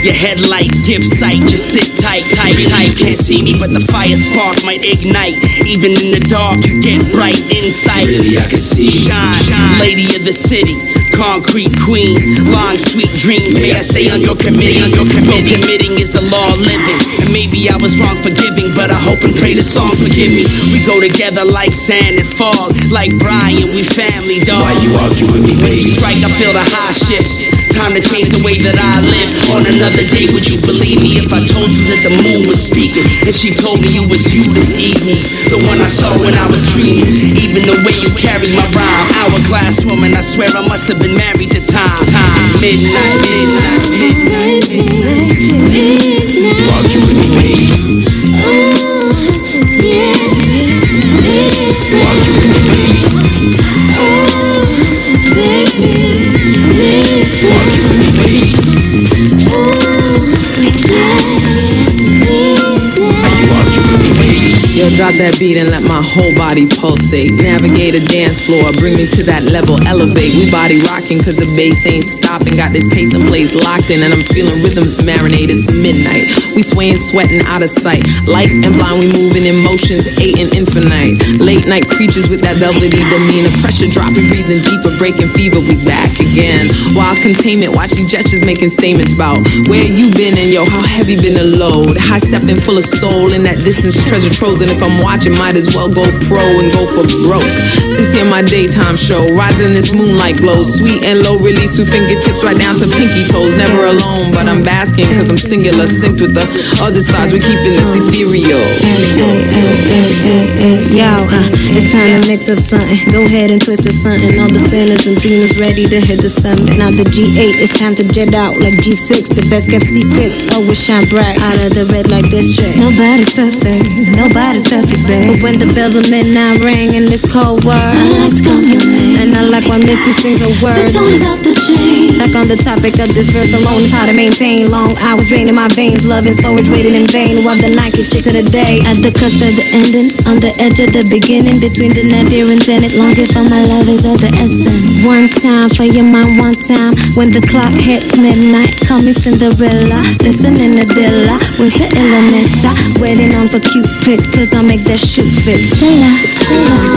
Your headlight, give sight, just sit tight, tight, tight. Can't see me, but the fire spark might ignite. Even in the dark, you get bright insight. Really, I can see. Shine, lady of the city, concrete queen. Long, sweet dreams, may I stay on your committee. Your committing is the law of living. And maybe I was wrong for giving, but I hope and pray the song forgive me. We go together like sand and fog, like Brian, we family, dog. Why you argue with me, baby? Strike, I feel the high shift. Time to change the way that I live. On another day, would you believe me if I told you that the moon was speaking? And she told me it was you this evening, the one I saw when I was dreaming. Even the way you carried my rhyme, hourglass woman, I swear I must have been married to time. Midnight, midnight, midnight, midnight, midnight. You argue with me, baby? Oh, yeah. You argue with me, baby? Oh, baby. You argue with me, baby? Yo, drop that beat and let my whole body pulsate. Navigate a dance floor, bring me to that level, elevate. We body rocking cause the bass ain't stopping. Got this pace and place locked in and I'm feeling rhythms marinate. It's midnight, we swaying, sweating out of sight. Light and blind, we moving in motions, 8 and infinite. Late night creatures with that velvety demeanor. Pressure dropping, breathing deeper, breaking fever, we back again. Wild containment, watch these gestures making statements about where you been and yo, how heavy been the load. High stepping full of soul in that distance, treasure troves. And if I'm watching, might as well go pro and go for broke. This here my daytime show, rising this moonlight glow. Sweet and low release through fingertips right down to pinky toes. Never alone, but I'm basking cause I'm singular, synced with the other sides. We keeping this ethereal. It's time to mix up something. Go ahead and twist it something. All the sinners and dreamers ready to hit the summit. Now the G8, it's time to jet out like G6. The best kept secrets always shine bright out of the red light district. Nobody's perfect, nobody's perfect, babe. But when the bells of midnight ring in this cold world, I like to call your name. And I like when Missy sings a word. So tones off the chain. Like on the topic of this verse alone is how to maintain long hours draining my veins. Love and storage waiting in vain while the night keeps chasing the day. At the cusp of the ending, on the edge of the beginning, between the nadir and zenith, longing for my love is of the essence. One time for your mind, one time when the clock hits midnight. Call me Cinderella, listening to Dilla. Where's the illa mister? Waiting on for Cupid, cause I'll make that shoot fit. Stella, Stella.